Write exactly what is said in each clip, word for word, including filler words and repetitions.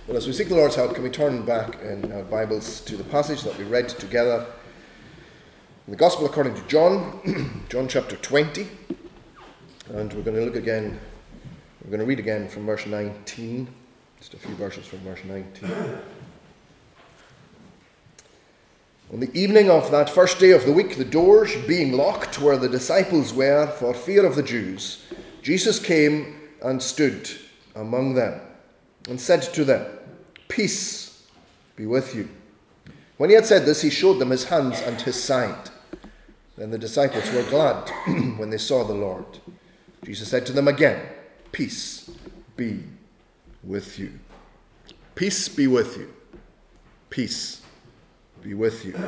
Well, as we seek the Lord's help, can we turn back in our Bibles to the passage that we read together in the Gospel according to John, John chapter twenty. And we're going to look again, we're going to read again from verse nineteen, just a few verses from verse nineteen. On the evening of that first day of the week, the doors being locked where the disciples were for fear of the Jews, Jesus came and stood among them and said to them, "Peace be with you." When he had said this, he showed them his hands and his side. Then the disciples were glad when they saw the Lord. Jesus said to them again, "Peace be with you." Peace be with you. Peace be with you.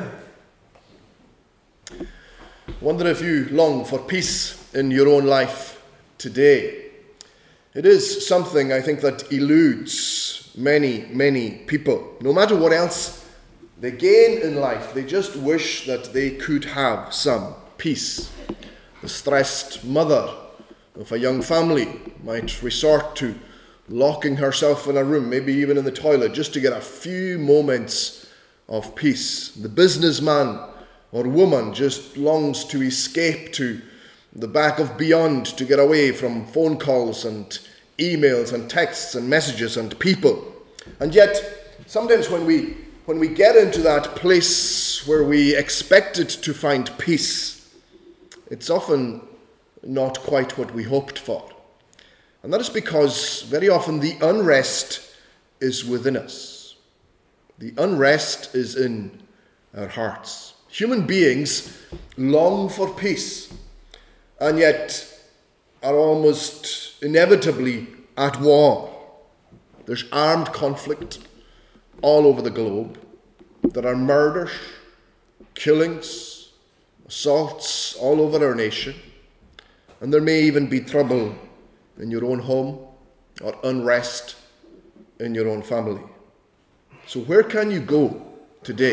I wonder if you long for peace in your own life today. It is something, I think, that eludes many, many people. No matter what else they gain in life, they just wish that they could have some peace. The stressed mother of a young family might resort to locking herself in a room, maybe even in the toilet, just to get a few moments of peace. The businessman or woman just longs to escape to the back of beyond to get away from phone calls and emails and texts and messages and people. And yet, sometimes when we when we get into that place where we expected to find peace, it's often not quite what we hoped for. And that is because very often the unrest is within us. The unrest is in our hearts. Human beings long for peace, and yet are almost inevitably at war. There's armed conflict all over the globe. There are murders, killings, assaults all over our nation. And there may even be trouble in your own home or unrest in your own family. So where can you go today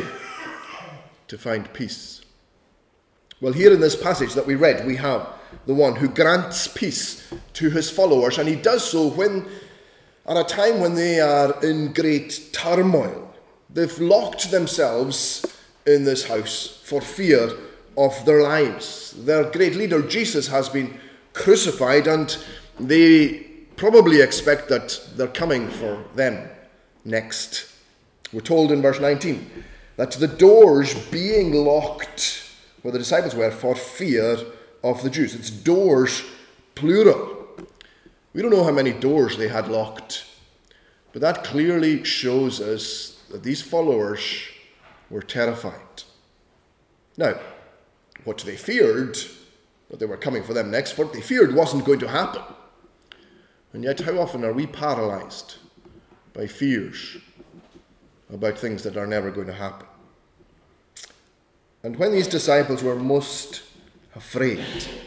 to find peace? Well, here in this passage that we read, we have the one who grants peace to his followers, and he does so when, at a time when they are in great turmoil. They've locked themselves in this house for fear of their lives. Their great leader, Jesus, has been crucified, and they probably expect that they're coming for them next. We're told in verse nineteen that the doors being locked where the disciples were for fear of the Jews. It's doors, plural. We don't know how many doors they had locked, but that clearly shows us that these followers were terrified. Now, what they feared, that they were coming for them next, what they feared wasn't going to happen. And yet, how often are we paralyzed by fears about things that are never going to happen? And when these disciples were most afraid,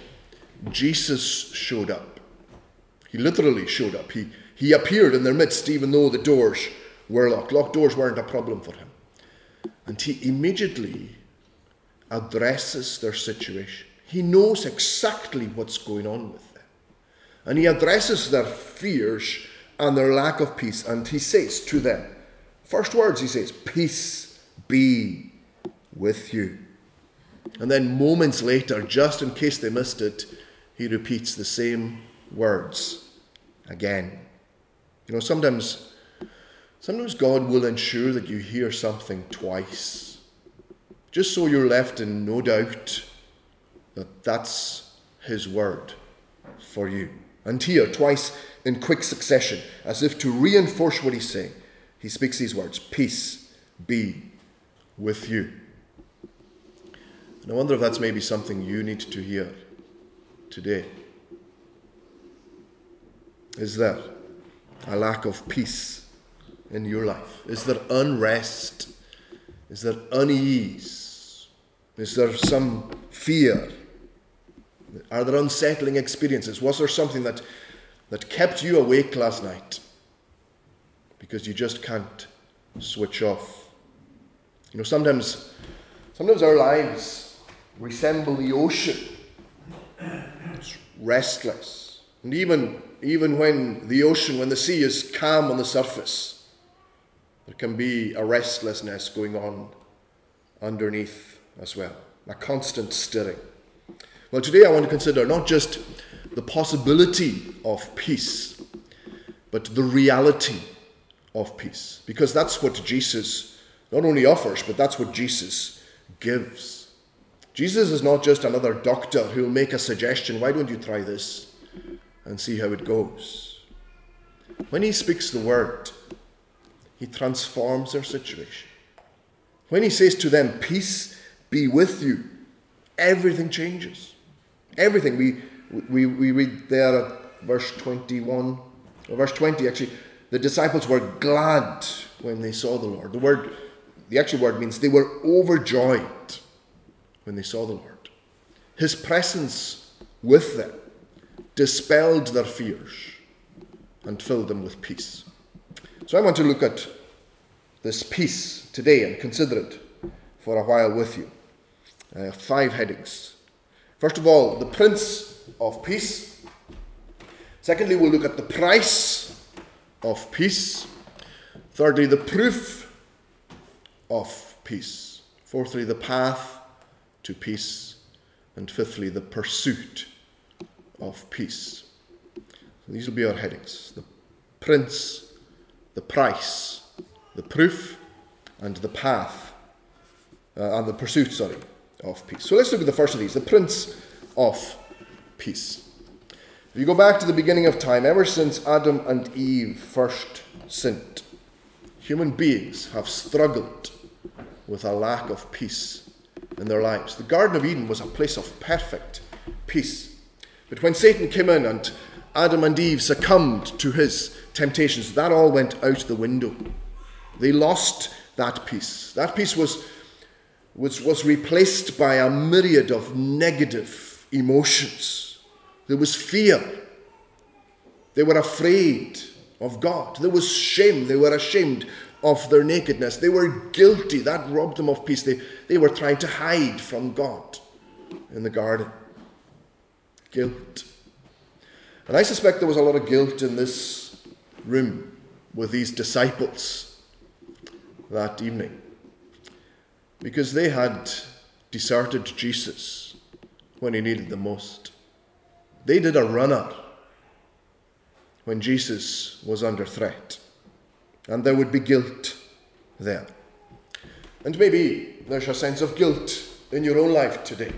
Jesus showed up. He literally showed up. He, he appeared in their midst, even though the doors were locked. Locked doors weren't a problem for him. And he immediately addresses their situation. He knows exactly what's going on with them. And he addresses their fears and their lack of peace. And he says to them, first words he says, "Peace be with you." And then moments later, just in case they missed it, he repeats the same words again. You know, sometimes, sometimes God will ensure that you hear something twice, just so you're left in no doubt that that's his word for you. And here, twice in quick succession, as if to reinforce what he's saying, he speaks these words, "Peace be with you." And I wonder if that's maybe something you need to hear today. Is there a lack of peace in your life? Is there unrest? Is there unease? Is there some fear? Are there unsettling experiences? Was there something that, that kept you awake last night because you just can't switch off? You know, sometimes, sometimes our lives resemble the ocean. It's restless. And even, even when the ocean, when the sea is calm on the surface, There can be a restlessness going on underneath as well, a constant stirring. Well, today I want to consider not just the possibility of peace, but the reality of peace. Because that's what Jesus not only offers, but that's what Jesus gives. Jesus is not just another doctor who will make a suggestion, why don't you try this and see how it goes. When he speaks the word, he transforms their situation. When he says to them, peace be with you, everything changes. Everything. We we we read there at verse twenty-one, or verse twenty actually, the disciples were glad when they saw the Lord. The word, the actual word means they were overjoyed when they saw the Lord. His presence with them dispelled their fears and filled them with peace. So I want to look at this peace today and consider it for a while with you. Uh, five headings. First of all, the Prince of Peace. Secondly, we'll look at the price of peace. Thirdly, the proof of peace. Fourthly, the path to peace. And fifthly, the pursuit of peace. So these will be our headings. The Prince, the price, the proof, and the path, uh, and the pursuit, sorry, of peace. So let's look at the first of these, the Prince of Peace. If you go back to the beginning of time, ever since Adam and Eve first sinned, human beings have struggled with a lack of peace in their lives. The Garden of Eden was a place of perfect peace. But when Satan came in and Adam and Eve succumbed to his temptations, that all went out the window. They lost that peace. That peace was, was, was replaced by a myriad of negative emotions. There was fear. They were afraid of God. There was shame. They were ashamed of their nakedness. They were guilty. That robbed them of peace. They, they were trying to hide from God in the garden. Guilt. And I suspect there was a lot of guilt in this room with these disciples that evening, because they had deserted Jesus when he needed them most. They did a runner when Jesus was under threat, and there would be guilt there. And maybe there's a sense of guilt in your own life today.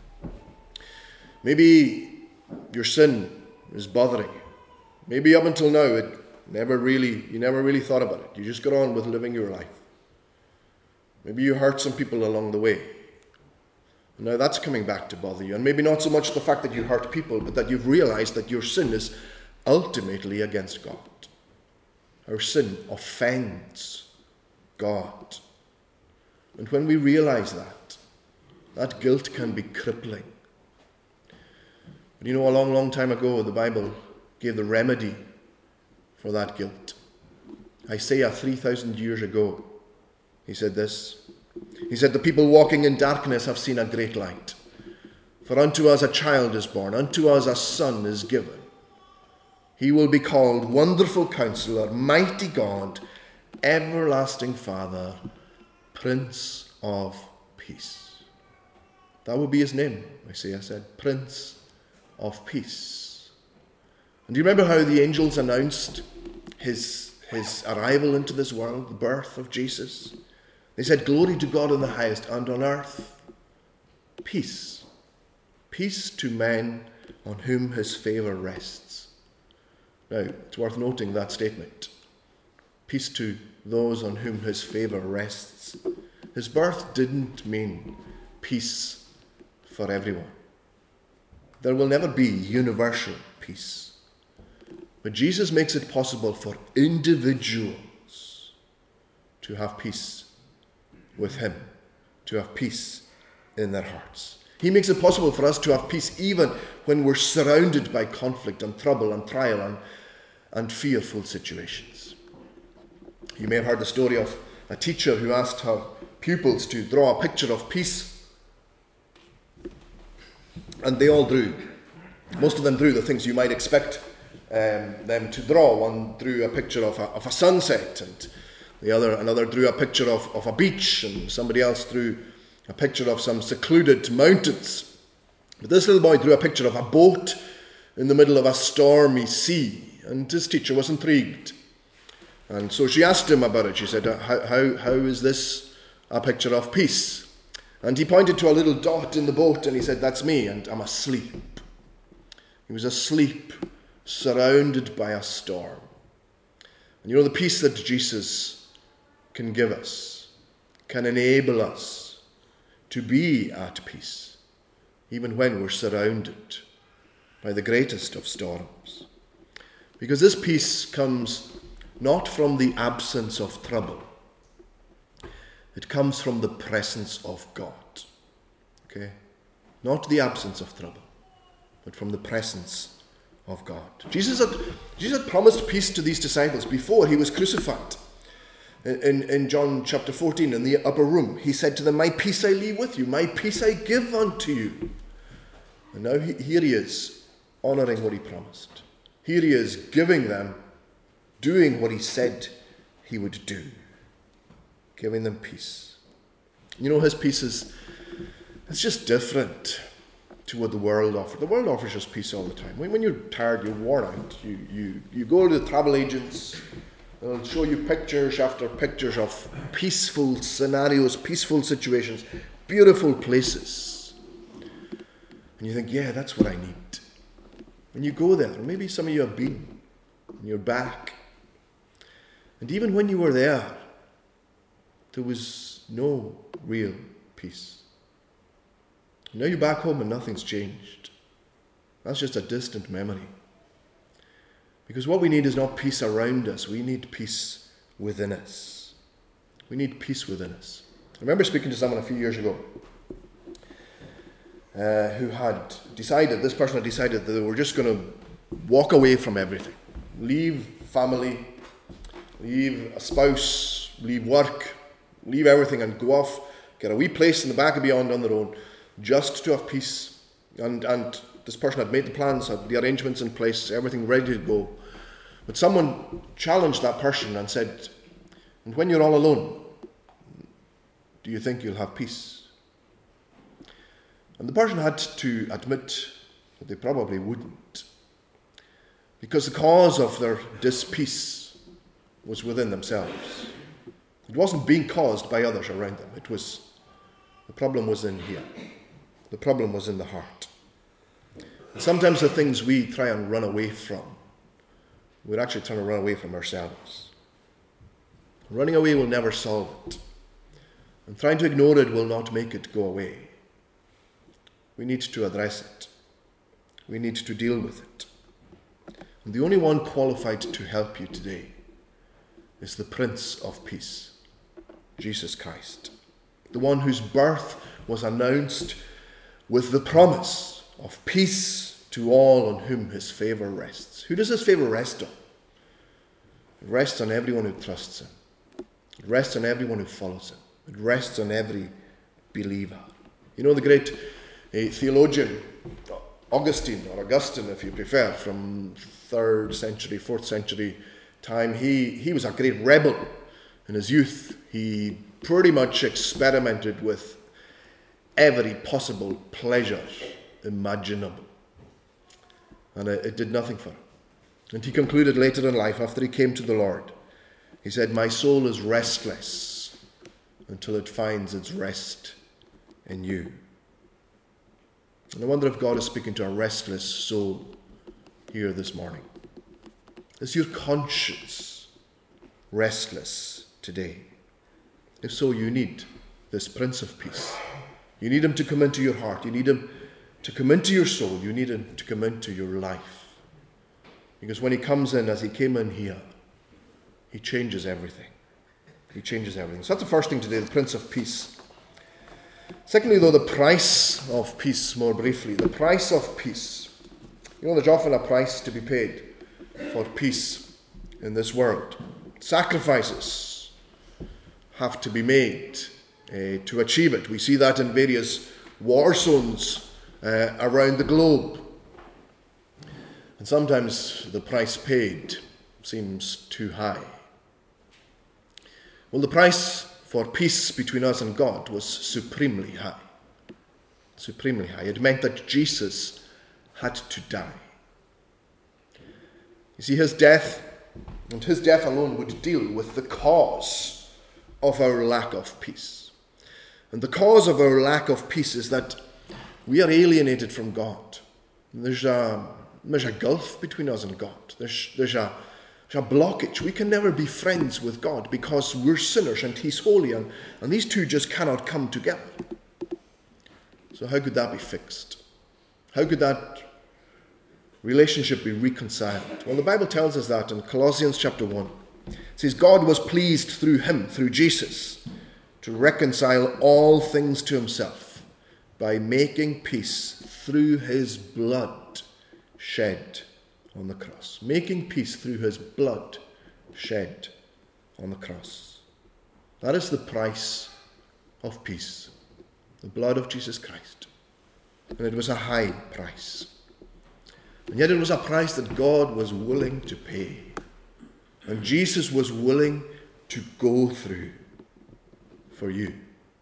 Maybe your sin is bothering you. Maybe up until now it never really you never really thought about it. You just got on with living your life. Maybe you hurt some people along the way. Now that's coming back to bother you. And maybe not so much the fact that you hurt people, but that you've realized that your sin is ultimately against God. Our sin offends God. And when we realize that, that guilt can be crippling. But you know, a long, long time ago, the Bible gave the remedy for that guilt. Isaiah, three thousand years ago, he said this. He said, the people walking in darkness have seen a great light. For unto us a child is born, unto us a son is given. He will be called Wonderful Counselor, Mighty God, Everlasting Father, Prince of Peace. That will be his name, Isaiah said, Prince of Peace. And do you remember how the angels announced his, his arrival into this world, the birth of Jesus? They said, glory to God in the highest, and on earth, peace. Peace to men on whom his favour rests. Now, it's worth noting that statement. Peace to those on whom his favour rests. His birth didn't mean peace for everyone. There will never be universal peace. But Jesus makes it possible for individuals to have peace with him, to have peace in their hearts. He makes it possible for us to have peace even when we're surrounded by conflict and trouble and trial and, and fearful situations. You may have heard the story of a teacher who asked her pupils to draw a picture of peace. And they all drew. Most of them drew the things you might expect um, them to draw. One drew a picture of a, of a sunset, and The other, another drew a picture of, of a beach, and somebody else drew a picture of some secluded mountains. But this little boy drew a picture of a boat in the middle of a stormy sea, and his teacher was intrigued. And so she asked him about it. She said, how, how, how is this a picture of peace? And he pointed to a little dot in the boat, and he said, that's me, and I'm asleep. He was asleep, surrounded by a storm. And you know, the peace that Jesus can give us can enable us to be at peace, even when we're surrounded by the greatest of storms. Because this peace comes not from the absence of trouble. It comes from the presence of God. Okay? Not the absence of trouble, but from the presence of God. Jesus had, Jesus had promised peace to these disciples before he was crucified. In, in, in John chapter fourteen, in the upper room, he said to them, my peace I leave with you, my peace I give unto you. And now he, here he is, honouring what he promised. Here he is, giving them, doing what he said he would do, giving them peace. You know, his peace is, it's just different to what the world offers. The world offers us peace all the time. When, when you're tired, you're worn out, you, you, you go to the travel agents, they'll show you pictures after pictures of peaceful scenarios, peaceful situations, beautiful places. And you think, yeah, that's what I need. When you go there, or maybe some of you have been, and you're back. And even when you were there, there was no real peace. Now you're back home and nothing's changed. That's just a distant memory. Because what we need is not peace around us, we need peace within us. We need peace within us. I remember speaking to someone a few years ago uh, who had decided, this person had decided that they were just going to walk away from everything. Leave family, leave a spouse, leave work, leave everything and go off, get a wee place in the back of beyond on their own, just to have peace. And, and this person had made the plans, had the arrangements in place, everything ready to go. But someone challenged that person and said, and when you're all alone, do you think you'll have peace? And the person had to admit that they probably wouldn't. Because the cause of their dis-peace was within themselves. It wasn't being caused by others around them. It was, the problem was in here. The problem was in the heart. And sometimes the things we try and run away from, we're actually trying to run away from ourselves. Running away will never solve it. And trying to ignore it will not make it go away. We need to address it. We need to deal with it. And the only one qualified to help you today is the Prince of Peace, Jesus Christ. The one whose birth was announced with the promise of peace to all on whom his favour rests. Who does his favour rest on? It rests on everyone who trusts him. It rests on everyone who follows him. It rests on every believer. You know the great uh, theologian, Augustine, or Augustine if you prefer, from third century, fourth century time, he, he was a great rebel in his youth. He pretty much experimented with every possible pleasure imaginable. And it, it did nothing for him. And he concluded later in life, after he came to the Lord, he said, my soul is restless until it finds its rest in you. And I wonder if God is speaking to a restless soul here this morning. Is your conscience restless today? If so, you need this Prince of Peace. You need him to come into your heart. You need him to come into your soul. You need him to come into your life. Because when he comes in, as he came in here, he changes everything. He changes everything. So that's the first thing today, the Prince of Peace. Secondly, though, the price of peace, more briefly. The price of peace. You know, there's often a price to be paid for peace in this world. Sacrifices have to be made uh, to achieve it. We see that in various war zones uh, around the globe. And sometimes the price paid seems too high. Well, the price for peace between us and God was supremely high. Supremely high. It meant that Jesus had to die. You see, his death, and his death alone, would deal with the cause of our lack of peace. And the cause of our lack of peace is that we are alienated from God. There's a, there's a gulf between us and God. There's, there's, a, there's a blockage. We can never be friends with God because we're sinners and he's holy, and, and these two just cannot come together. So how could that be fixed? How could that relationship be reconciled? Well, the Bible tells us that in Colossians chapter one. It says, God was pleased through him, through Jesus, to reconcile all things to himself by making peace through his blood shed on the cross. Making peace through his blood shed on the cross. That is the price of peace. The blood of Jesus Christ. And it was a high price. And yet it was a price that God was willing to pay. And Jesus was willing to go through for you.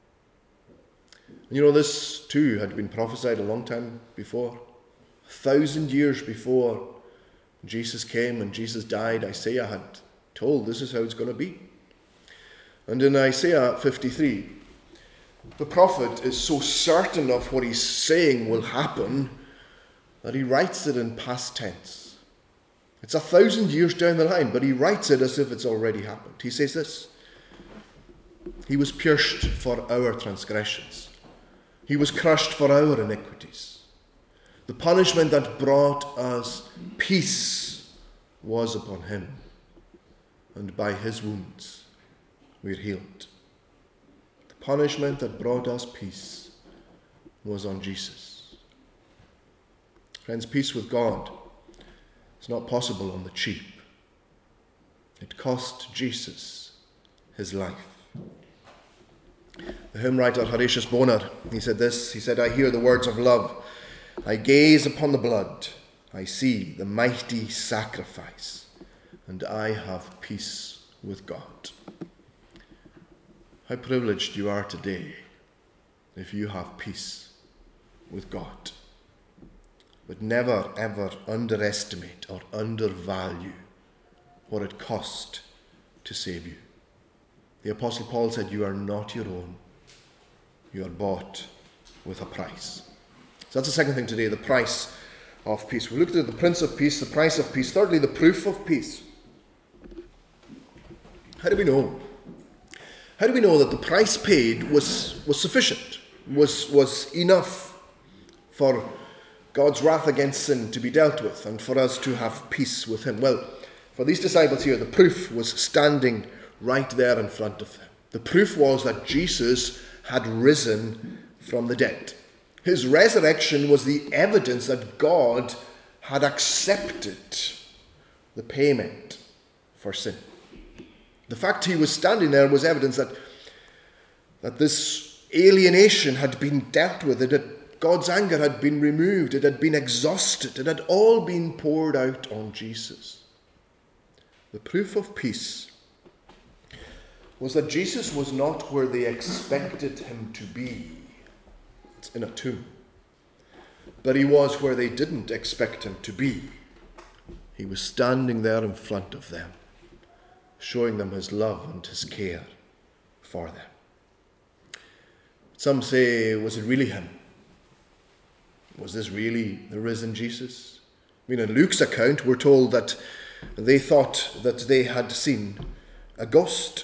And you know, this too had been prophesied a long time before. A thousand years before Jesus came and Jesus died, Isaiah had told this is how it's going to be. And in Isaiah fifty-three, the prophet is so certain of what he's saying will happen that he writes it in past tense. It's a thousand years down the line, but he writes it as if it's already happened. He says this: he was pierced for our transgressions. He was crushed for our iniquities. The punishment that brought us peace was upon him, and by his wounds we are healed. The punishment that brought us peace was on Jesus. Friends, peace with God is not possible on the cheap. It cost Jesus his life. The hymn writer Horatius Bonar, he said this, he said, I hear the words of love, I gaze upon the blood, I see the mighty sacrifice, and I have peace with God. How privileged you are today if you have peace with God. But never ever underestimate or undervalue what it cost to save you. The Apostle Paul said, you are not your own. You are bought with a price. So that's the second thing today, the price of peace. We looked at the Prince of Peace, the price of peace. Thirdly, the proof of peace. How do we know? How do we know that the price paid was, was sufficient, was, was enough for God's wrath against sin to be dealt with and for us to have peace with him? Well, for these disciples here, the proof was standing right there in front of them. The proof was that Jesus had risen from the dead. His resurrection was the evidence that God had accepted the payment for sin. The fact he was standing there was evidence that, that this alienation had been dealt with, that God's anger had been removed, it had been exhausted, it had all been poured out on Jesus. The proof of peace was that Jesus was not where they expected him to be. It's in a tomb. But he was where they didn't expect him to be. He was standing there in front of them, showing them his love and his care for them. Some say, was it really him? Was this really the risen Jesus? I mean, in Luke's account, we're told that they thought that they had seen a ghost.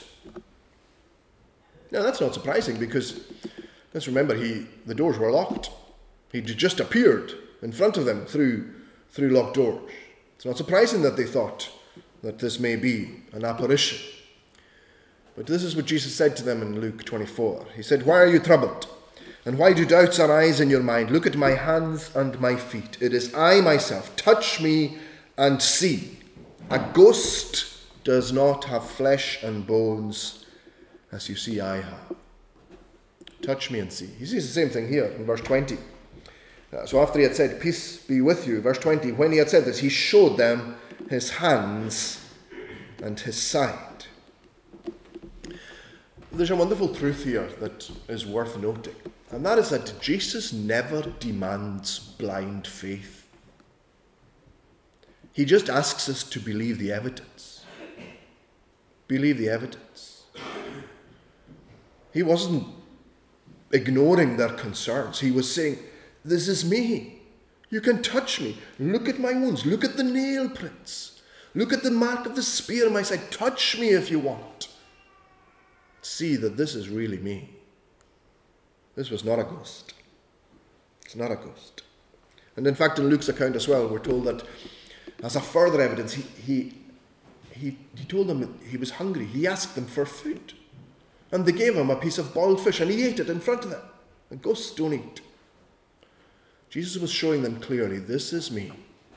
Now, that's not surprising because, let's remember, he the doors were locked. He'd just appeared in front of them through, through locked doors. It's not surprising that they thought that this may be an apparition. But this is what Jesus said to them in Luke twenty-four. He said, why are you troubled? And why do doubts arise in your mind? Look at my hands and my feet. It is I myself. Touch me and see. A ghost does not have flesh and bones, as you see I have. Touch me and see. He sees the same thing here in verse twenty. Uh, so after he had said, peace be with you, verse twenty, when he had said this, he showed them his hands and his side. there's a wonderful truth here that is worth noting, and that is that Jesus never demands blind faith. He just asks us to believe the evidence. Believe the evidence. He wasn't ignoring their concerns. He was saying, this is me. You can touch me. Look at my wounds. Look at the nail prints. Look at the mark of the spear in my side. Touch me if you want. See that this is really me. This was not a ghost. It's not a ghost. And in fact, in Luke's account as well, we're told that as a further evidence, he, he, he, he told them that he was hungry. He asked them for food. And they gave him a piece of boiled fish, and he ate it in front of them. And ghosts don't eat. Jesus was showing them clearly, this is me,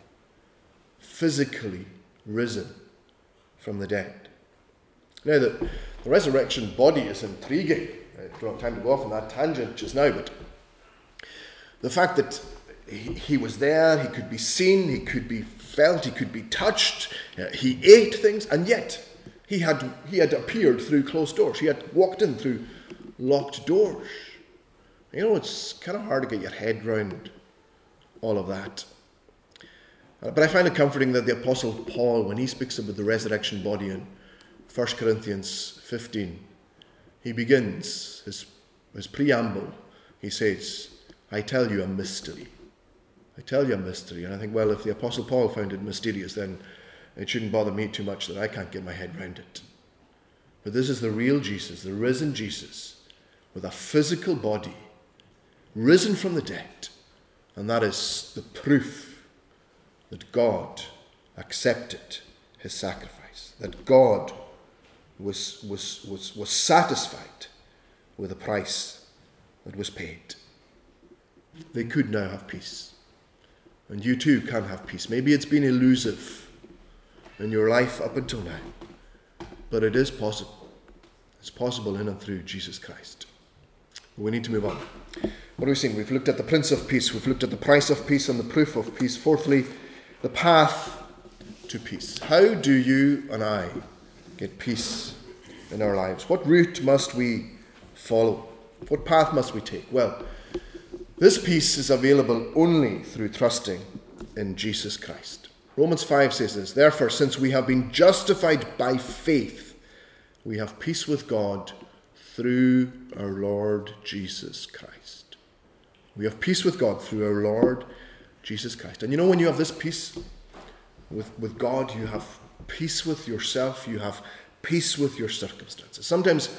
physically risen from the dead. Now, the, the resurrection body is intriguing. I don't have time to go off on that tangent just now, but the fact that he, he was there, he could be seen, he could be felt, he could be touched, uh, he ate things, and yet he had, he had appeared through closed doors. He had walked in through locked doors. You know, it's kind of hard to get your head round all of that. Uh, but I find it comforting that the Apostle Paul, when he speaks about the resurrection body in First Corinthians fifteen, he begins his, his preamble. He says, I tell you a mystery. I tell you a mystery. And I think, well, if the Apostle Paul found it mysterious, then it shouldn't bother me too much that I can't get my head around it. But this is the real Jesus, the risen Jesus, with a physical body, risen from the dead. And that is the proof that God accepted his sacrifice, that God was, was, was, was satisfied with the price that was paid. They could now have peace. And you too can have peace. Maybe it's been elusive in your life up until now, but it is possible. It's possible in and through Jesus Christ. We need to move on. What are we seeing? We've looked at the Prince of Peace. We've looked at the price of peace and the proof of peace. Fourthly, the path to peace. How do you and I get peace in our lives? What route must we follow? What path must we take? Well, this peace is available only through trusting in Jesus Christ. Romans five says this, therefore, since we have been justified by faith, we have peace with God through our Lord Jesus Christ. We have peace with God through our Lord Jesus Christ. And you know, when you have this peace with, with God, you have peace with yourself, you have peace with your circumstances. Sometimes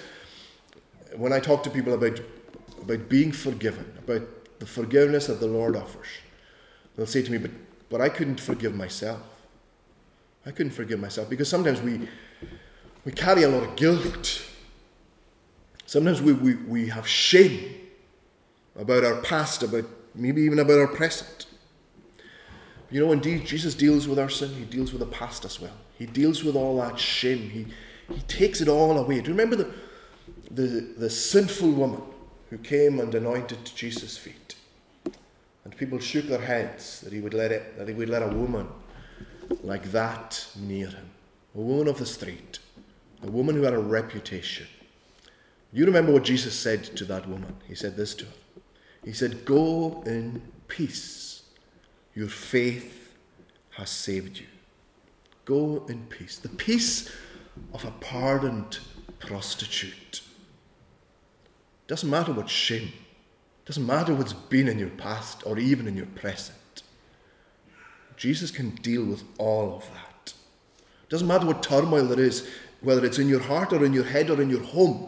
when I talk to people about, about being forgiven, about the forgiveness that the Lord offers, they'll say to me, but, but I couldn't forgive myself. I couldn't forgive myself. Because sometimes we, we carry a lot of guilt. Sometimes we, we, we have shame about our past, about maybe even about our present. You know, indeed, Jesus deals with our sin. He deals with the past as well. He deals with all that shame. He, he takes it all away. Do you remember the, the, the sinful woman who came and anointed Jesus' feet? And people shook their heads that he would let it, that he would let a woman like that near him. A woman of the street. A woman who had a reputation. You remember what Jesus said to that woman? He said this to her. He said, go in peace. Your faith has saved you. Go in peace. The peace of a pardoned prostitute. Doesn't matter what shame. Doesn't matter what's been in your past or even in your present. Jesus can deal with all of that. Doesn't matter what turmoil there is, whether it's in your heart or in your head or in your home.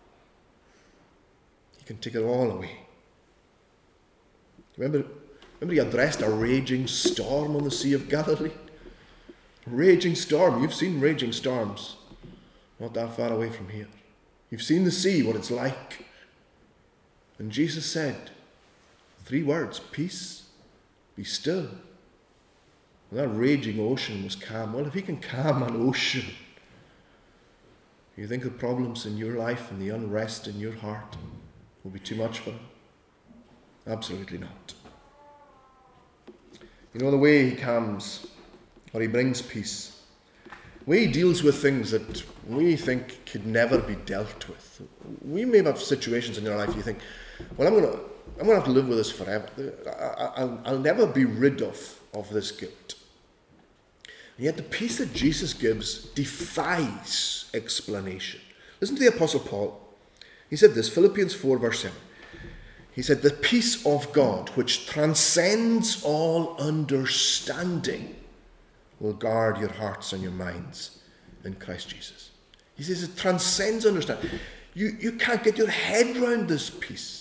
He can take it all away. Remember, remember he addressed a raging storm on the Sea of Galilee? A raging storm. You've seen raging storms. Not that far away from here. You've seen the sea, what it's like. And Jesus said, three words, peace, be still. And that raging ocean was calm. Well, if he can calm an ocean, you think the problems in your life and the unrest in your heart will be too much for him? Absolutely not. You know, the way he calms, or he brings peace, way he deals with things that we think could never be dealt with. We may have situations in your life you think, well, I'm going to I'm going to have to live with this forever. I, I'll, I'll never be rid of, of this guilt. And yet the peace that Jesus gives defies explanation. Listen to the Apostle Paul. He said this, Philippians four, verse seven. He said, the peace of God, which transcends all understanding, will guard your hearts and your minds in Christ Jesus. He says it transcends understanding. You, you can't get your head around this peace.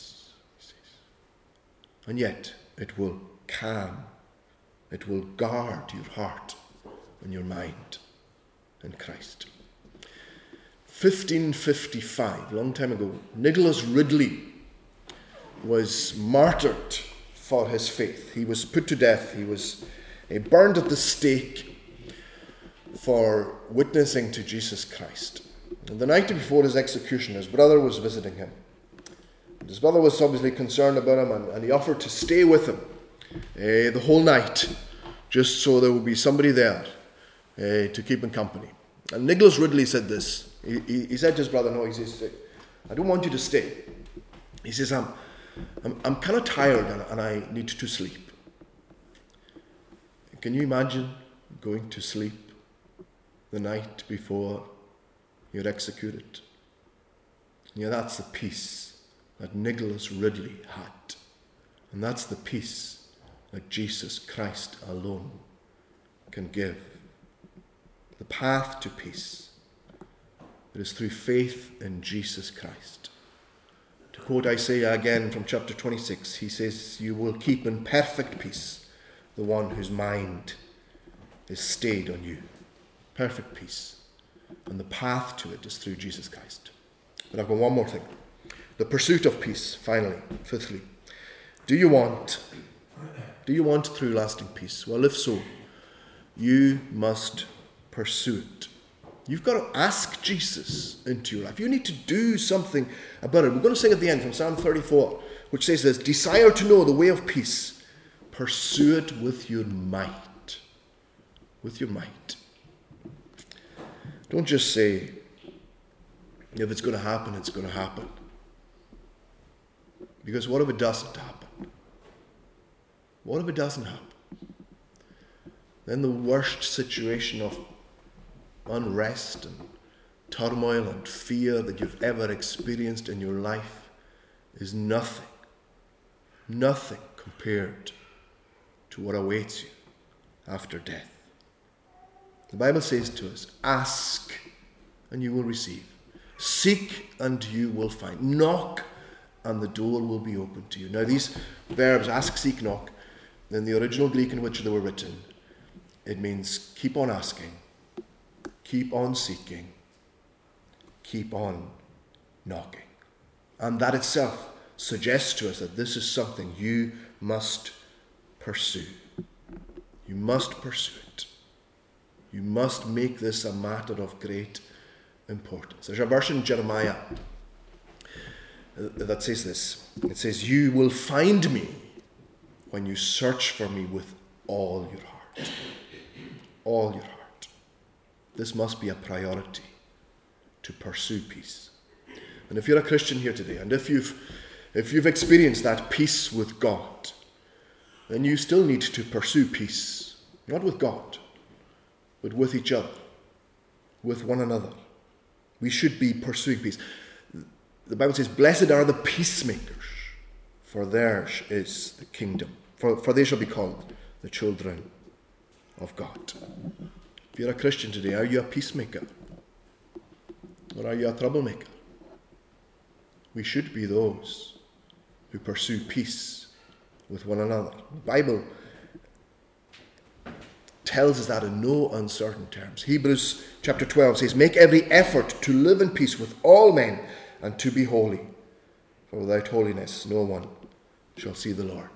And yet it will calm, it will guard your heart and your mind in Christ. fifteen fifty-five, a long time ago, Nicholas Ridley was martyred for his faith. He was put to death. He was uh, burned at the stake for witnessing to Jesus Christ. And the night before his execution, his brother was visiting him. And his brother was obviously concerned about him, and, and he offered to stay with him uh, the whole night, just so there would be somebody there uh, to keep him company. And Nicholas Ridley said this. He, he, he said to his brother, no, he says, I don't want you to stay. He says, I'm, I'm, I'm kind of tired and, and I need to sleep. Can you imagine going to sleep the night before you're executed? Yeah, that's the peace that Nicholas Ridley had. And that's the peace that Jesus Christ alone can give. The path to peace. It is through faith in Jesus Christ. To quote Isaiah again from chapter twenty-six, he says, you will keep in perfect peace the one whose mind is stayed on you. Perfect peace. And the path to it is through Jesus Christ. But I've got one more thing. The pursuit of peace, finally, fifthly. Do you want, do you want true lasting peace? Well, if so, you must pursue it. You've got to ask Jesus into your life. You need to do something about it. We're going to sing at the end from Psalm thirty-four, which says this, desire to know the way of peace. Pursue it with your might. With your might. Don't just say, if it's going to happen, it's going to happen. Because what if it doesn't happen? What if it doesn't happen? Then the worst situation of unrest and turmoil and fear that you've ever experienced in your life is nothing, nothing compared to what awaits you after death. The Bible says to us, ask and you will receive. Seek and you will find. Knock and the door will be opened to you. Now these verbs, ask, seek, knock, in the original Greek in which they were written, it means keep on asking, keep on seeking, keep on knocking. And that itself suggests to us that this is something you must pursue. You must pursue it. You must make this a matter of great importance. There's a verse in Jeremiah that says this. It says, you will find me when you search for me with all your heart. All your heart. This must be a priority, to pursue peace. And if you're a Christian here today, and if you've if you've experienced that peace with God, then you still need to pursue peace, not with God, but with each other, with one another. We should be pursuing peace. The Bible says, blessed are the peacemakers, for theirs is the kingdom. For, for they shall be called the children of God. If you're a Christian today, are you a peacemaker? Or are you a troublemaker? We should be those who pursue peace with one another. The Bible tells us that in no uncertain terms. Hebrews chapter twelve says, make every effort to live in peace with all men and to be holy. For without holiness, no one shall see the Lord.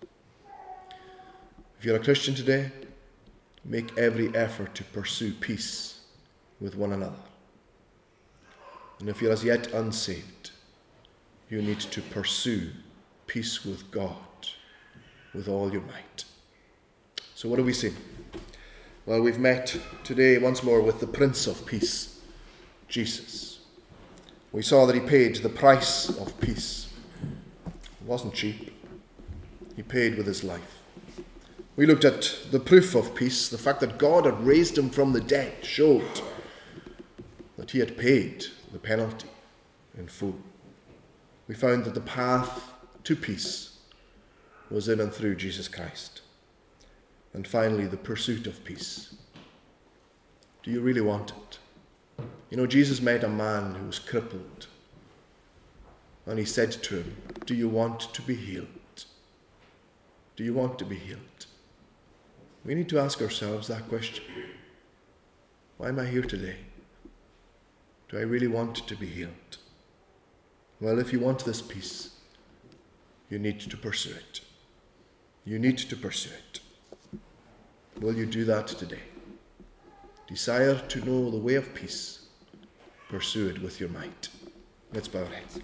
If you're a Christian today, make every effort to pursue peace with one another. And if you're as yet unsaved, you need to pursue peace with God with all your might. So what do we sing? Well, we've met today once more with the Prince of Peace, Jesus. We saw that he paid the price of peace. It wasn't cheap. He paid with his life. We looked at the proof of peace. The fact that God had raised him from the dead showed that he had paid the penalty in full. We found that the path to peace was in and through Jesus Christ. And finally, the pursuit of peace. Do you really want it? You know, Jesus met a man who was crippled. And he said to him, do you want to be healed? Do you want to be healed? We need to ask ourselves that question. Why am I here today? Do I really want to be healed? Well, if you want this peace, you need to pursue it. You need to pursue it. Will you do that today? Desire to know the way of peace. Pursue it with your might. Let's bow our heads.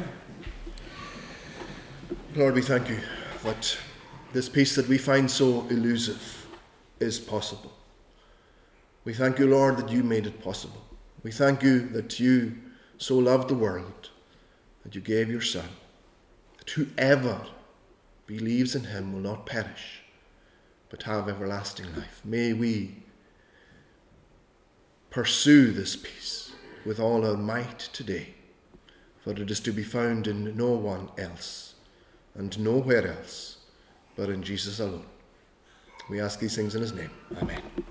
Lord, we thank you that this peace that we find so elusive is possible. We thank you, Lord, that you made it possible. We thank you that you so loved the world that you gave your Son, that whoever believes in him will not perish, but have everlasting life. May we pursue this peace with all our might today, for it is to be found in no one else and nowhere else but in Jesus alone. We ask these things in his name. Amen.